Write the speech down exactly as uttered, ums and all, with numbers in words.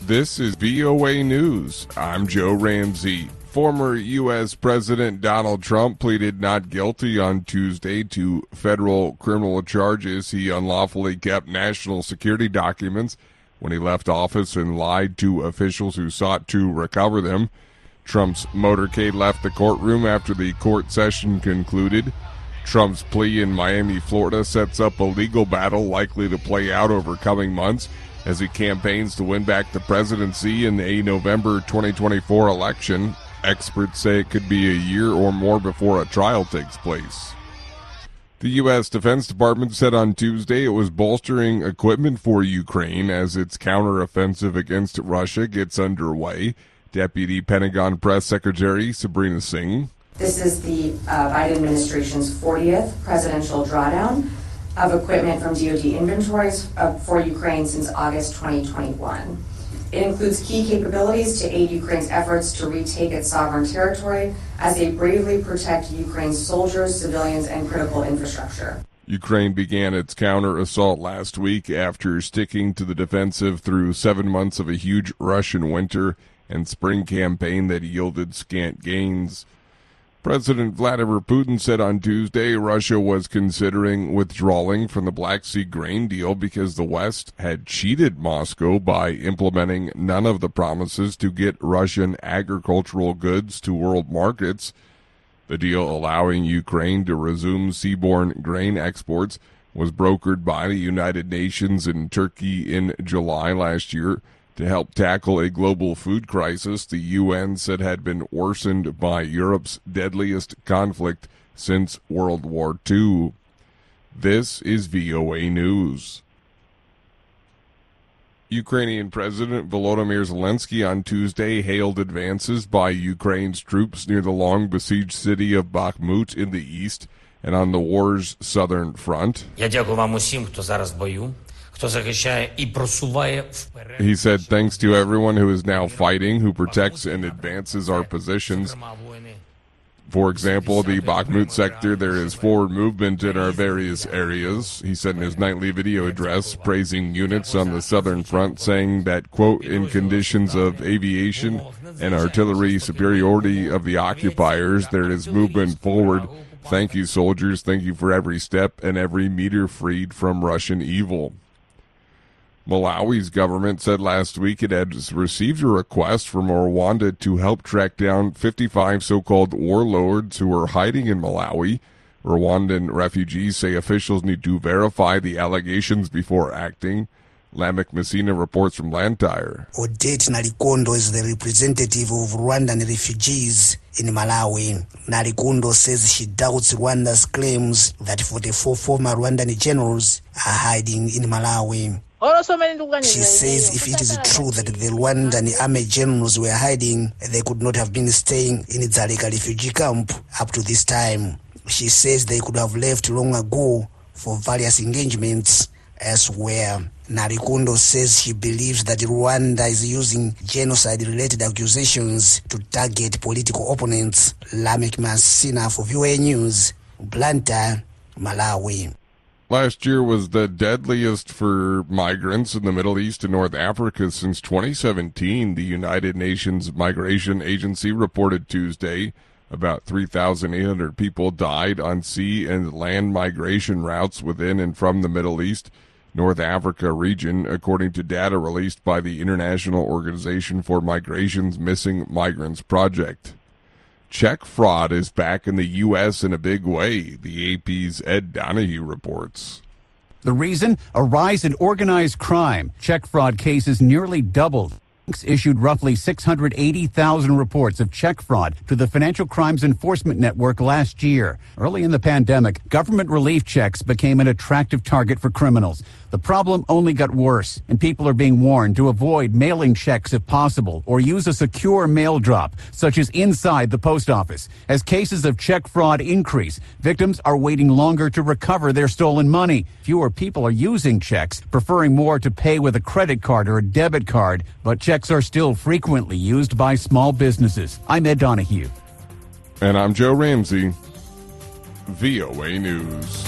This is V O A News. I'm Joe Ramsey. Former U S President Donald Trump pleaded not guilty on Tuesday to federal criminal charges. He unlawfully kept national security documents when he left office and lied to officials who sought to recover them. Trump's motorcade left the courtroom after the court session concluded. Trump's plea in Miami, Florida sets up a legal battle likely to play out over coming months as he campaigns to win back the presidency in a November twenty twenty-four election. Experts say it could be a year or more before a trial takes place. The U S Defense Department said on Tuesday it was bolstering equipment for Ukraine as its counteroffensive against Russia gets underway. Deputy Pentagon Press Secretary Sabrina Singh. This is the uh, Biden administration's fortieth presidential drawdown of equipment from D O D inventories uh, for Ukraine since August twenty twenty-one. It includes key capabilities to aid Ukraine's efforts to retake its sovereign territory as they bravely protect Ukraine's soldiers, civilians, and critical infrastructure. Ukraine began its counter-assault last week after sticking to the defensive through seven months of a huge Russian winter and spring campaign that yielded scant gains. President Vladimir Putin said on Tuesday Russia was considering withdrawing from the Black Sea grain deal because the West had cheated Moscow by implementing none of the promises to get Russian agricultural goods to world markets. The deal allowing Ukraine to resume seaborne grain exports was brokered by the United Nations and Turkey in July last year. To help tackle a global food crisis the U N said had been worsened by Europe's deadliest conflict since World War Two. This is V O A News. Ukrainian President Volodymyr Zelensky on Tuesday hailed advances by Ukraine's troops near the long-besieged city of Bakhmut in the east and on the war's southern front. Я дякую вам усім, хто зараз в бою. He said thanks to everyone who is now fighting, who protects and advances our positions. For example, the Bakhmut sector, there is forward movement in our various areas. He said in his nightly video address, praising units on the southern front, saying that, quote, in conditions of aviation and artillery superiority of the occupiers, there is movement forward. Thank you, soldiers. Thank you for every step and every meter freed from Russian evil. Malawi's government said last week it had received a request from Rwanda to help track down fifty-five so-called warlords who are hiding in Malawi. Rwandan refugees say officials need to verify the allegations before acting. Lamek Messina reports from Blantyre. Odette Nalikondo is the representative of Rwandan refugees in Malawi. Nalikondo says she doubts Rwanda's claims that forty-four former Rwandan generals are hiding in Malawi. She says if it is true that the Rwandan army generals were hiding, they could not have been staying in Dzaleka refugee camp up to this time. She says they could have left long ago for various engagements elsewhere. Narikondo says she believes that Rwanda is using genocide-related accusations to target political opponents. Lamek Masina for V O A News, Blantyre, Malawi. Last year was the deadliest for migrants in the Middle East and North Africa since twenty seventeen, the United Nations Migration Agency reported Tuesday. About three thousand eight hundred people died on sea and land migration routes within and from the Middle East, North Africa region, according to data released by the International Organization for Migration's Missing Migrants Project. Check fraud is back in the U S in a big way, the A P's Ed Donahue reports. The reason? A rise in organized crime. Check fraud cases nearly doubled. Banks issued roughly six hundred eighty thousand reports of check fraud to the Financial Crimes Enforcement Network last year. Early in the pandemic, government relief checks became an attractive target for criminals. The problem only got worse, and people are being warned to avoid mailing checks if possible or use a secure mail drop, such as inside the post office. As cases of check fraud increase, victims are waiting longer to recover their stolen money. Fewer people are using checks, preferring more to pay with a credit card or a debit card, but checks are still frequently used by small businesses. I'm Ed Donahue. And I'm Joe Ramsey, V O A News.